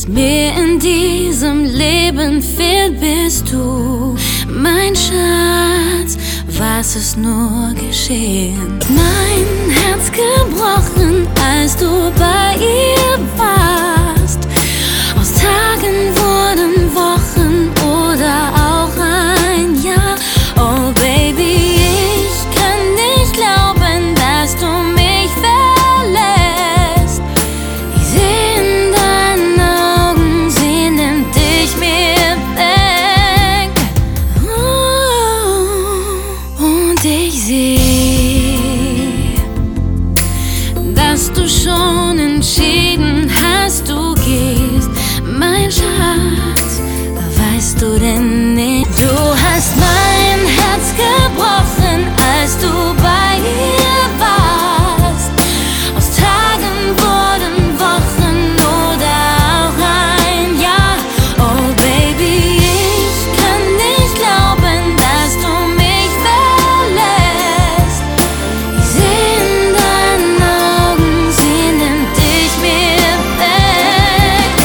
Was mir in diesem Leben fehlt, bist du, mein Schatz. Was ist nur geschehen? Mein Herz gebrochen, als du bei ihr warst. Aus Tagen wurden Wochen oder auch ein Jahr. Oh Baby, ich kann nicht glauben, dass du mich verlässt. Ich seh in deinen Augen, sie nimmt dich mir weg. Und ich seh, dass du schon entschieden hast, du gehst, mein Schatz. Weißt du denn nicht? Du hast mein Herz gebrochen, als du bei ihr warst. Aus Tagen wurden Wochen oder auch ein Jahr. Oh Baby, ich kann nicht glauben, dass du mich verlässt. Ich seh in deinen Augen, sie nimmt dich mir weg.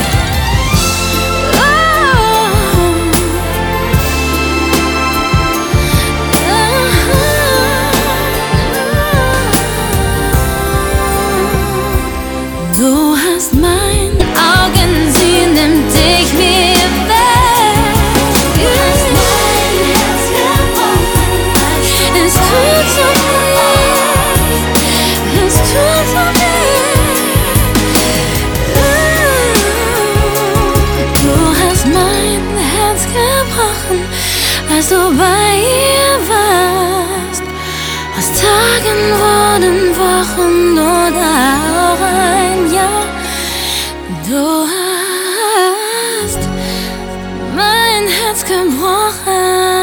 Du hast meine Augen, sie nimmt dich mir weg. Du hast mein Herz gebrochen. Es tut so weh, es tut so weh. Du hast mein Herz gebrochen, als du bei ihr warst. Aus Tagen wurden Wochen oder auch ein Jahr. Du hast mein Herz gebrochen.